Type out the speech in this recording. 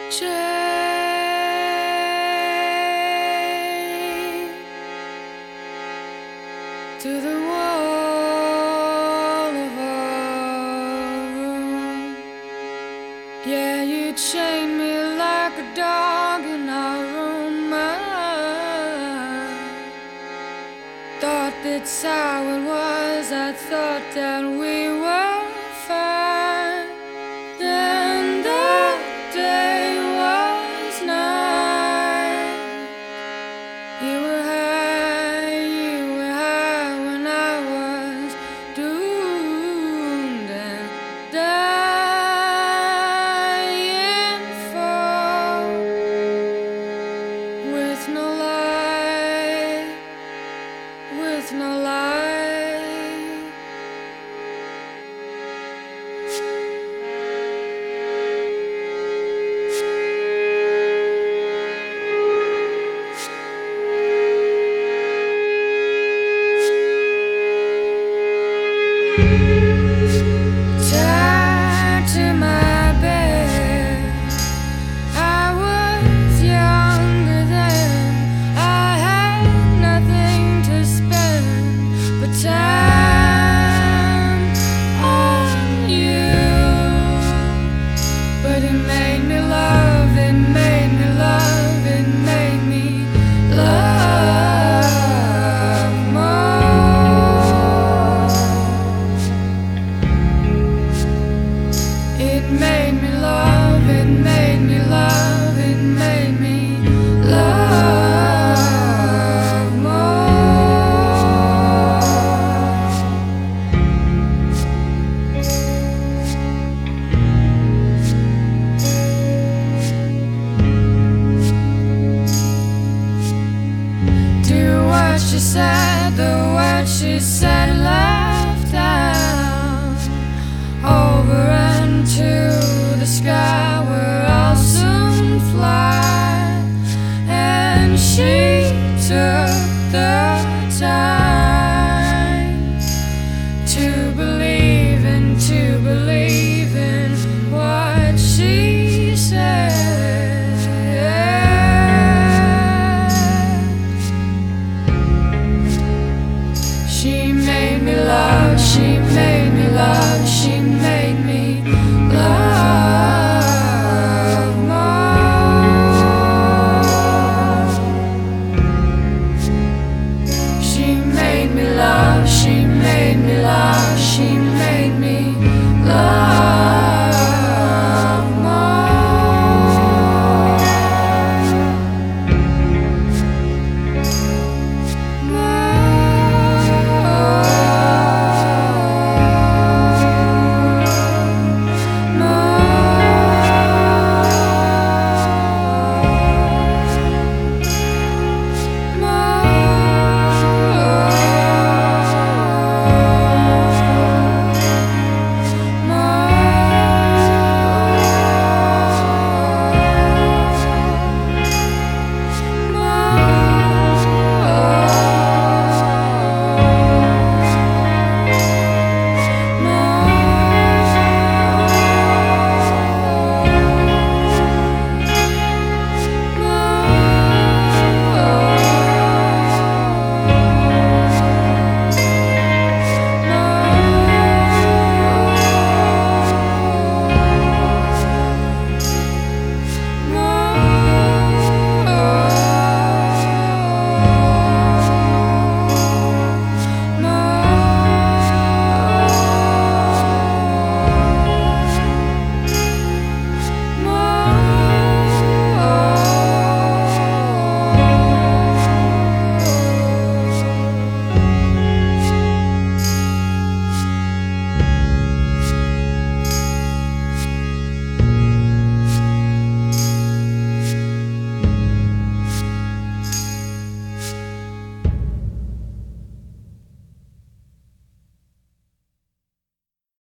chained to the wall of our room. Yeah, you chained me like a dog in our room. I thought that's how it was. I thought that we were fine. Then the day was night. You were high when I was doomed and dying for, with no light, with no light. Tied to my bed, I was younger then. I had nothing to spend but time on you. But it made me love, it made me love, it made me love more. It made me love, it made me love, it made me love more. Do what she said, do what she said.